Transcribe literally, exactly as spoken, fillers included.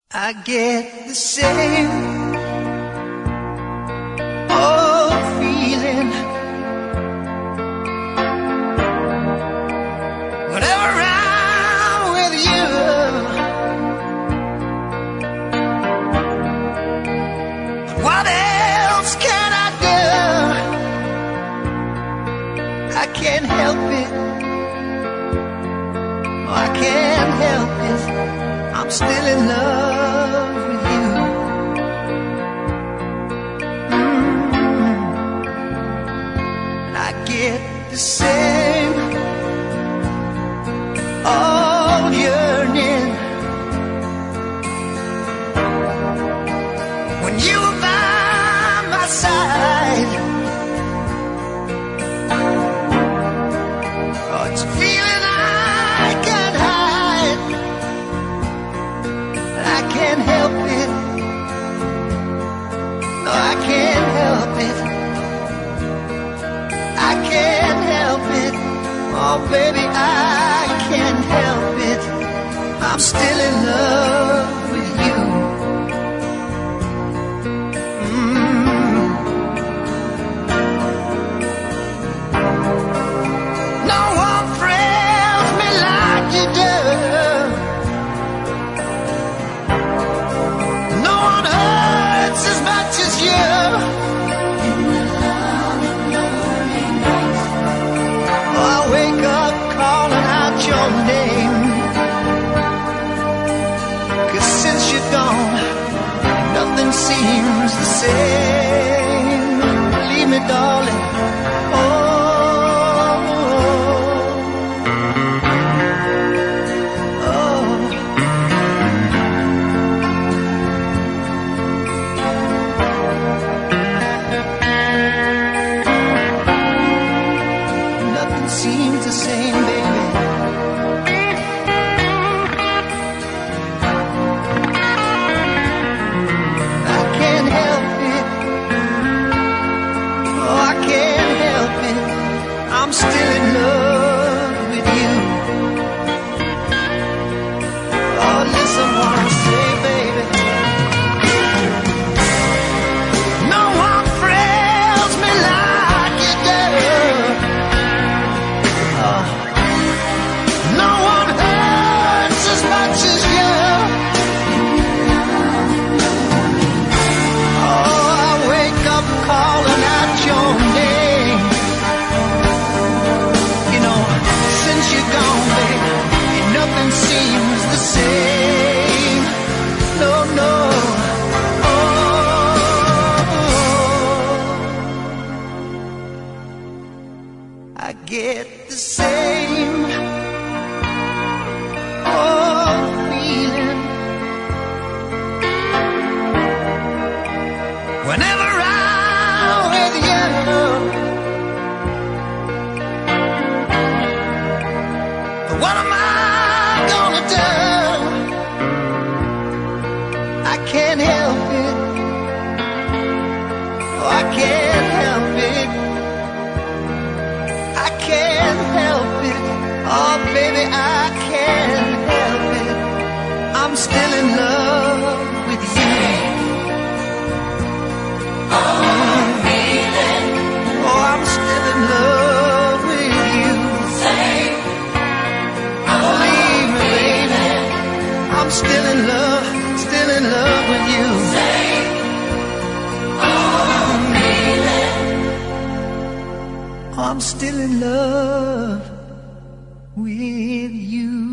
I get the same old feeling whenever I'm with you. But what else can I do? I can't help it. Oh, I can't help it. I'm still in love with you. Mm-hmm. And I get the same old yearning when you are by my side. Oh, it's a feeling I can't hide. I can't help it. No, I can't help it. I can't help it. Oh, baby, I can't help it. I'm still in love with you. Mm. No one thrills me like you do. As much as you in the long and lonely nights. Oh, I wake up calling out your name, 'cause since you're gone, nothing seems the same. Believe me, darling. Oh, seems the same, baby. I can't help it. Oh, I can't help it. I'm still in love with you. Oh, listen what I say, baby. No one thrills me like you do. No one hurts as much as you. Oh, I wake up calling out your name. You know, since you're gone, baby, nothing seems the same. No, no. Oh, I get the same old feeling whenever I'm with you. But what am I gonna do? I can't help it. Oh, I can't help it. I can't help it. Oh, baby, I can't help it. I'm still in love with you. Oh, feeling. Oh, I'm still in love with you. Same. Believe me, baby. I'm still in love, still in love with you. Same. Oh, feeling. I'm still in love with you.